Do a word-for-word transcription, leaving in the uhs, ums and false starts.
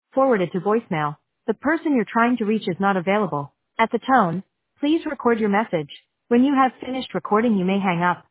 forwarded to voicemail. The person you're trying to reach is not available. At the tone, please record your message. When you have finished recording, you may hang up.